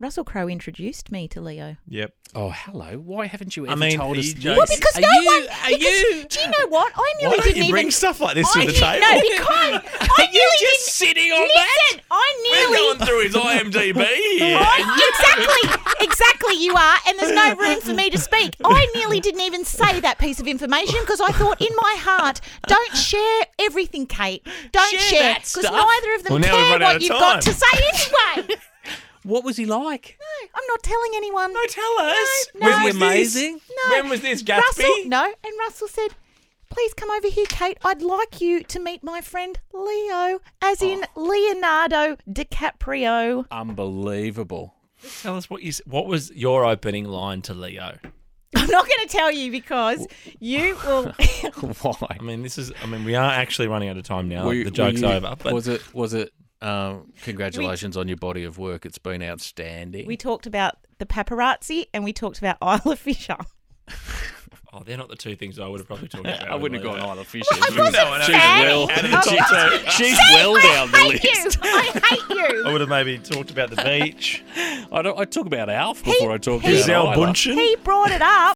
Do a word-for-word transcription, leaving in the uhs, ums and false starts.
Russell Crowe introduced me to Leo. Yep. Oh, hello. Why haven't you ever I mean, told us he this? jokes- Well, because Are no you- one. are because, you- Do you know what? I Why nearly don't didn't you even bring stuff like this I to the didn't- table? No, because I Are you nearly just didn't. sitting on that? Listen, I We're nearly. going through his I M D B here. I, exactly, exactly. You are, and there's no room for me to speak. I nearly didn't even say that piece of information because I thought in my heart, don't share everything, Kate. Don't Share share that because stuff. neither of them Well, now we've care run out what of you've time. got to say anyway. What was he like? No, I'm not telling anyone. No, tell us. No, When no. Was he this? amazing? No. When was this, Gatsby? Russell, no, and Russell said, please come over here, Kate. I'd like you to meet my friend Leo, as in Oh. Leonardo DiCaprio. Unbelievable. Tell us what you. s- What was your opening line to Leo? I'm not going to tell you because you will. Why? I mean, this is. I mean, we are actually running out of time now. Were- the joke's were you- over. But was it? Was it? Um, congratulations on your body of work. It's been outstanding. We talked about the paparazzi and we talked about Isla Fisher. oh, they're not the two things I would have probably talked about. I wouldn't have with gone Leo. Isla Fisher. I She wasn't No, I know. she's saying- well. Added the top two. She's well down the I list. hate you. I hate you. I would have maybe talked about the beach. I, don't, I talk about Alf before I talk he- about Giselle Isla. Bundchen. He brought it up.